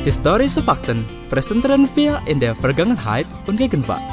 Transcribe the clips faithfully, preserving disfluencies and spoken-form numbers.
Historische Fakten präsentieren wir in der Vergangenheit und Gegenwart.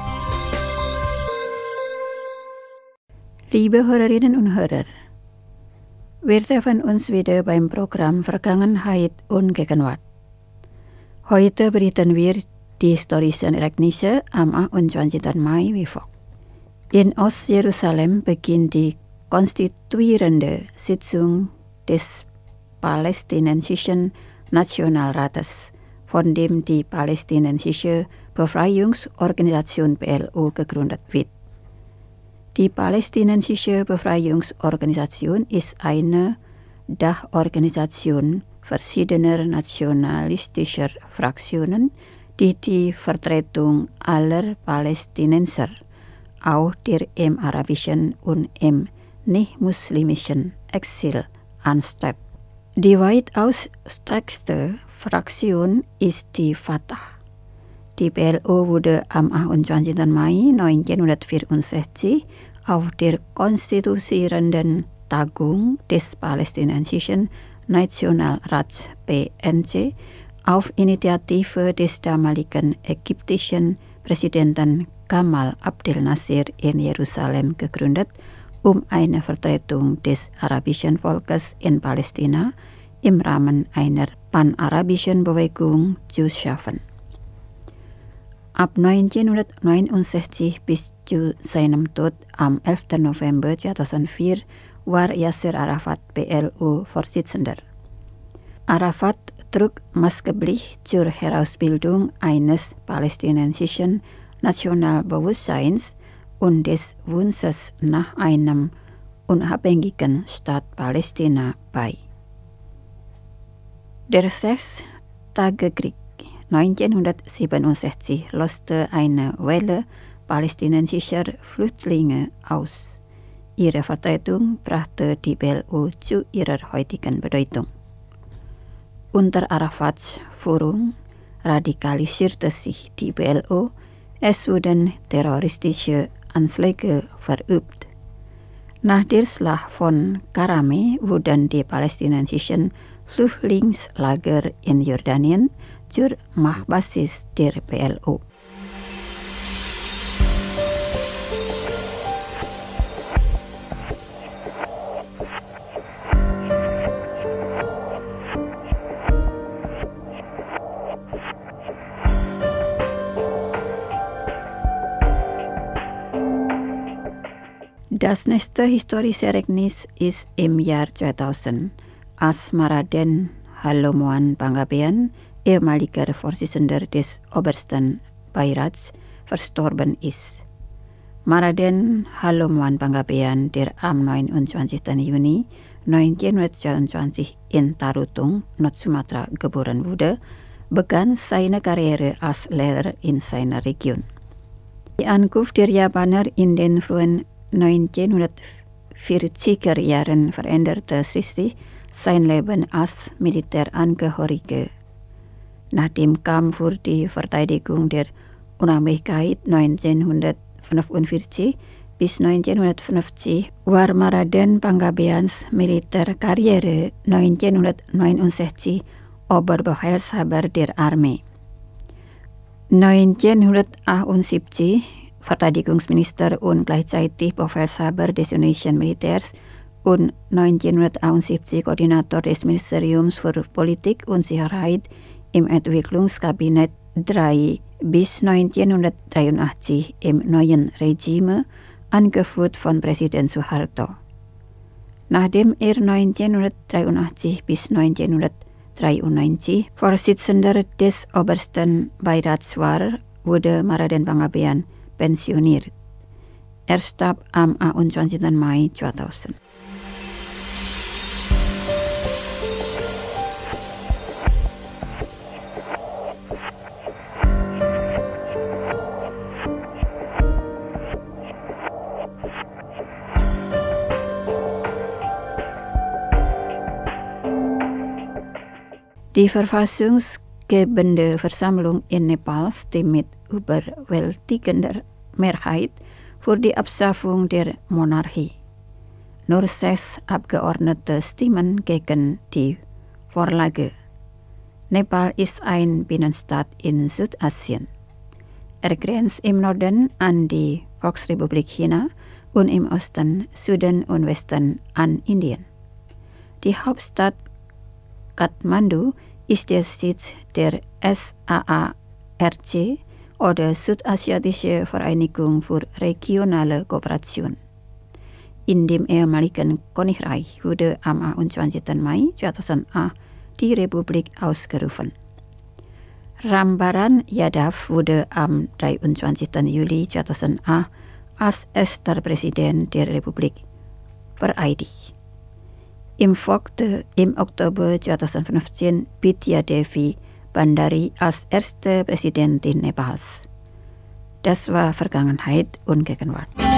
Liebe Hörerinnen und Hörer, wir treffen uns wieder beim Programm Vergangenheit und Gegenwart. Heute berichten wir die historischen Ereignisse am achtundzwanzigsten Mai wie folgt. In Ost-Jerusalem beginnt die konstituierende Sitzung des Palästinensischen Nationalrates, von dem die Palästinensische Befreiungsorganisation P L O gegründet wird. Die Palästinensische Befreiungsorganisation ist eine Dachorganisation verschiedener nationalistischer Fraktionen, die die Vertretung aller Palästinenser, auch der im arabischen und im nicht-muslimischen Exil, anstrebt. Die weitaus stärkste Fraktion ist die Fatah. Die P L O wurde am achtundzwanzigsten Mai neunzehnhundertvierundsechzig auf der konstituierenden Tagung des Palästinensischen Nationalrats P N C auf Initiative des damaligen ägyptischen Präsidenten Gamal Abdel Nasser in Jerusalem gegründet, um eine Vertretung des arabischen Volkes in Palästina im Rahmen einer panarabischen Bewegung zu schaffen. Ab neunzehnhundertneunundsechzig bis zu seinem Tod am elften November zweitausendvier war Yasser Arafat P L O-Vorsitzender. Arafat trug maßgeblich zur Herausbildung eines palästinensischen Nationalbewusstseins und des Wunsches nach einem unabhängigen Staat Palästina bei. Der Sechstagekrieg neunzehnhundertsiebenundsechzig löste eine Welle palästinensischer Flüchtlinge aus. Ihre Vertretung brachte die P L O zu ihrer heutigen Bedeutung. Unter Arafats Führung radikalisierte sich die P L O, es wurden terroristische Anschläge verübt. Nach der Schlacht von Karame wurden die palästinensischen Flüchtlingslager in Jordanien zur Machtbasis der P L O. Das nächste historische Ereignis ist im Jahr zweitausend, als Maraden Halomoan Panggabean, ehemaliger Vorsitzender des obersten Beirats, verstorben ist. Maraden Halomoan Panggabean, der am neunundzwanzigsten Juni neunzehnhundertzweiundzwanzig in Tarutung, Nord-Sumatra, geboren wurde, begann seine Karriere als Lehrer in seiner Region. Die Ankunft der Japaner in den frühen neunzehnhundertvierziger Jahren veränderte schließlich sein Leben als Militärangehöriger. Nach dem Kampf für die Verteidigung der Unabhängigkeit neunzehnhundertfünfundvierzig bis neunzehnhundertfünfzig war Maraden Panggabeans Militärkarriere neunzehnhundertneunundsechzig Oberbefehlshaber der Armee. neunzehnhundertachtundsiebzig Verteidigungsminister und gleichzeitig Befehlshaber des indonesiischen Militärs und neunzehnhundertachtundsiebzig Koordinator des Ministeriums für Politik und Sicherheit im Entwicklungskabinett drei bis neunzehnhundertdreiundachtzig im neuen Regime, angeführt von Präsident Suharto. Nachdem er neunzehnhundertdreiundachtzig bis neunzehnhundertdreiundneunzig Vorsitzender des obersten Beirats war, wurde Maraden Panggabean pensioniert. Er starb am achtundzwanzigsten Mai zweitausend. Die verfassungsgebende Versammlung in Nepal stimmt mit überwältigender Mehrheit für die Abschaffung der Monarchie. Nur sechs Abgeordnete stimmen gegen die Vorlage. Nepal ist ein Binnenstaat in Südasien. Er grenzt im Norden an die Volksrepublik China und im Osten, Süden und Westen an Indien. Die Hauptstadt Kathmandu ist der Sitz der S A A R C oder Südasiatische Vereinigung für regionale Kooperation. In dem ehemaligen Königreich wurde am einundzwanzigsten Mai zweitausendacht die Republik ausgerufen. Rambaran Yadav wurde am dreiundzwanzigsten Juli zweitausendacht als erster Präsident der Republik vereidigt. Ihm folgte im Oktober zweitausendfünfzehn Bidya Devi Bhandari als erste Präsidentin Nepals. Das war Vergangenheit und Gegenwart.